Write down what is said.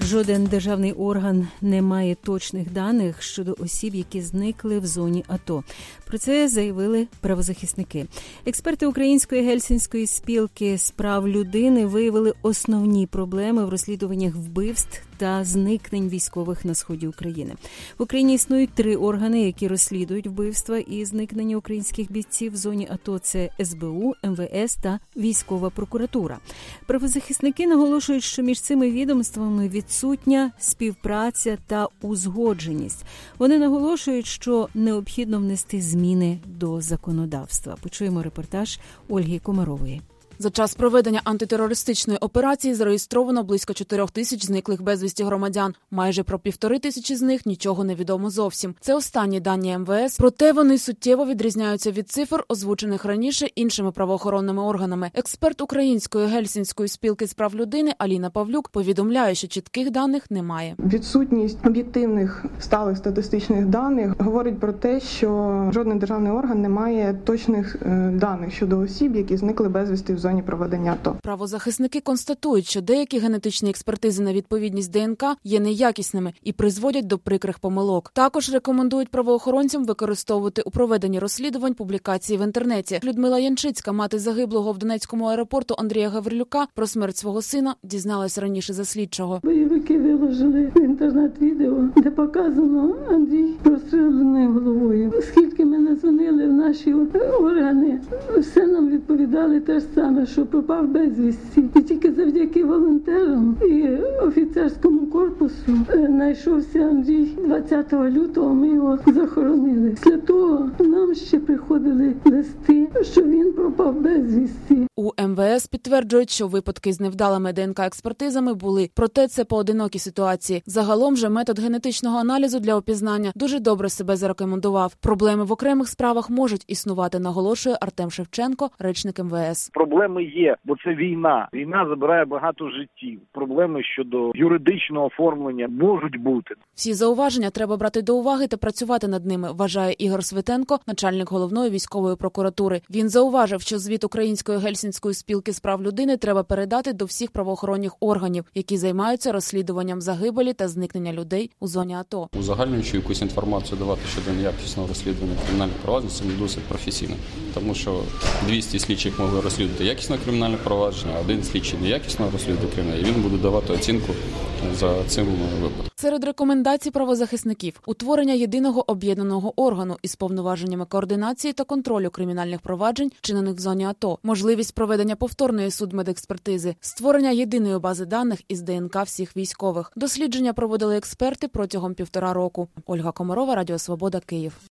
Жоден державний орган не має точних даних щодо осіб, які зникли в зоні АТО. Про це заявили правозахисники. Експерти Української гельсінської спілки з прав людини виявили основні проблеми в розслідуваннях вбивств та зникнень військових на сході України. В Україні існують 3 органи, які розслідують вбивства і зникнення українських бійців в зоні АТО. Це СБУ, МВС та Військова прокуратура. Правозахисники наголошують, що між цими відомствами відсутня співпраця та узгодженість. Вони наголошують, що необхідно внести зміни до законодавства. Почуємо репортаж Ольги Комарової. За час проведення антитерористичної операції зареєстровано близько 4 тисяч зниклих безвісті громадян. Майже про 1,5 з них нічого не відомо зовсім. Це останні дані МВС, проте вони суттєво відрізняються від цифр, озвучених раніше іншими правоохоронними органами. Експерт Української гельсінської спілки з прав людини Аліна Павлюк повідомляє, що чітких даних немає. Відсутність об'єктивних сталих статистичних даних говорить про те, що жоден державний орган не має точних даних щодо осіб, які зникли безвісти в зоні проведення АТО. Правозахисники констатують, що деякі генетичні експертизи на відповідність ДНК є неякісними і призводять до прикрих помилок. Також рекомендують правоохоронцям використовувати у проведенні розслідувань публікації в інтернеті. Людмила Янчицька, мати загиблого в Донецькому аеропорту Андрія Гаврилюка, про смерть свого сина дізналась раніше за слідчого. Бойовики виложили в інтернет відео, де показано Андрій розстріляний головою. Скільки ми не дзвонили в наші органи, все нам відповідали те ж саме, що пропав безвісті. І тільки завдяки волонтерам і офіцерському корпусу знайшовся Андрій. 20 лютого ми його захоронили. Після того нам ще приходили листи, що він пропав безвісті. У МВС підтверджують, що випадки з невдалими ДНК-експертизами були. Проте це поодинокі ситуації. Загалом же метод генетичного аналізу для опізнання дуже добре себе зарекомендував. Проблеми в окремих справах можуть існувати, наголошує Артем Шевченко, речник МВС. Проблеми є, бо це війна. Війна забирає багато життів. Проблеми щодо юридичного оформлення можуть бути. Всі зауваження треба брати до уваги та працювати над ними, вважає Ігор Свитенко, начальник головної військової прокуратури. Він зауважив, що звіт Української гельсінської спілки з прав людини треба передати до всіх правоохоронних органів, які займаються розслідуванням загибелі та зникнення людей у зоні АТО. Узагальнюючи якусь інформацію давати щодо неякісного розслідування кримінальних проваджень, це не досить професійно. Тому що 200 слідчих могли розслідувати якісне кримінальне провадження, а один слідчий неякісно розслідує кримінальне, і він буде давати оцінку за цим випадком. Серед рекомендацій правозахисників – утворення єдиного об'єднаного органу із повноваженнями координації та контролю кримінальних проваджень, вчинених в зоні АТО, можливість проведення повторної судмедекспертизи, створення єдиної бази даних із ДНК всіх військових. Дослідження проводили експерти протягом 1,5 року. Ольга Комарова, Радіо Свобода, Київ.